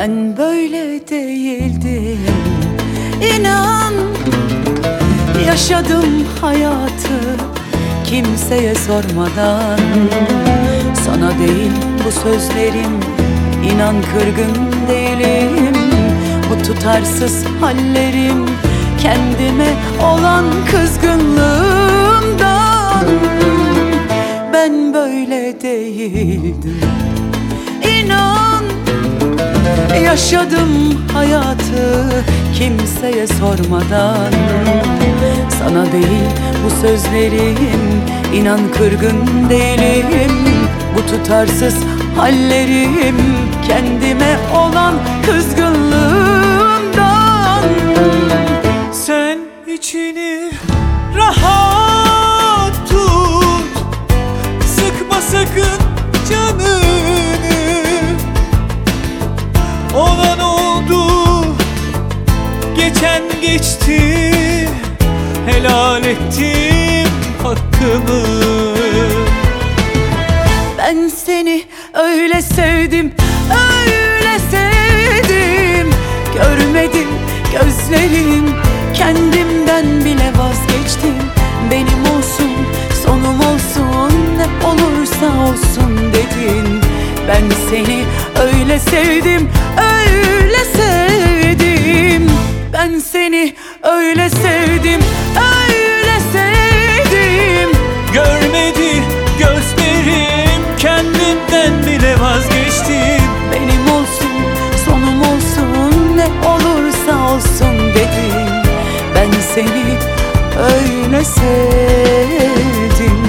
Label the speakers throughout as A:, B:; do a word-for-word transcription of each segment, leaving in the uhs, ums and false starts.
A: Ben böyle değildim, İnan, yaşadım hayatı kimseye sormadan. Sana değil bu sözlerim, İnan kırgın değilim. Bu tutarsız hallerim kendime olan kızgınlığımdan. Ben böyle değildim, İnan, yaşadım hayatı kimseye sormadan. Sana değil bu sözlerim, İnan kırgın değilim. Bu tutarsız hallerim kendime olan kızgınlığımdan.
B: Sen içini rahat tut, sıkma sakın canını. Olan oldu, geçen geçti, helal ettim hakkımı.
A: Ben seni öyle sevdim, öyle sevdim. Görmedim gözlerim, kendimden bile vazgeçtim. Benim olsun, sonum olsun, ne olursa olsun dedin. Ben seni öyle sevdim, öyle sevdim. Ben seni öyle sevdim, öyle sevdim.
B: Görmedi gözlerim, kendimden bile vazgeçtim.
A: Benim olsun, sonum olsun, ne olursa olsun dedim. Ben seni öyle sevdim.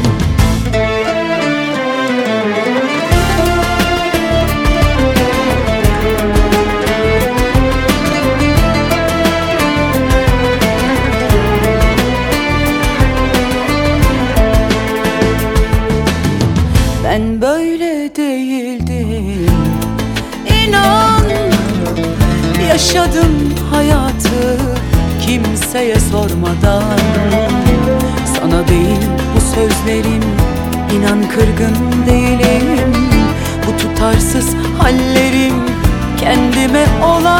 A: Ben böyle değildim, İnan, yaşadım hayatı kimseye sormadan. Sana değil bu sözlerim, İnan kırgın değilim. Bu tutarsız hallerim kendime olan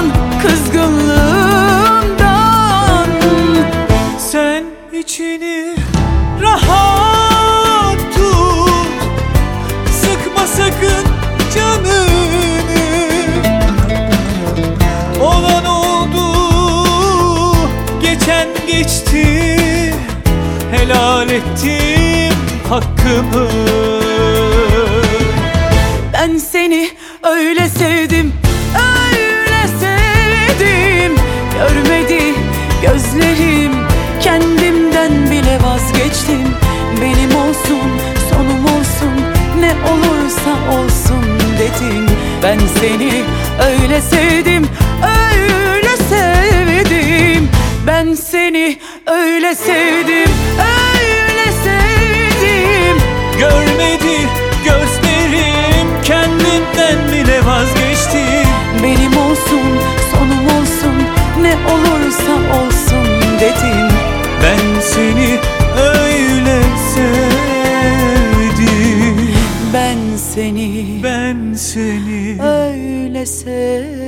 A: kızgınlığımdan.
B: Sen içini rahat tut, sıkma sakın canını. Olan oldu, geçen geçti, helal ettim hakkımı.
A: Ben seni öyle sevdim, öyle sevdim. Görmedi gözlerim, kendimden bile vazgeçtim. Benim olsun, sonum olsun, ne olursa olsun dedin. Ben seni öyle sevdim, öyle sevdim. Ben seni öyle sevdim, öyle sevdim.
B: Görmedi gözlerim, kendimden bile vazgeçtim.
A: Benim olsun, sonum olsun, ne olursa olsun dedim.
B: Ben seni öyle sevdim.
A: Ben seni,
B: Ben seni
A: öyle sevdim.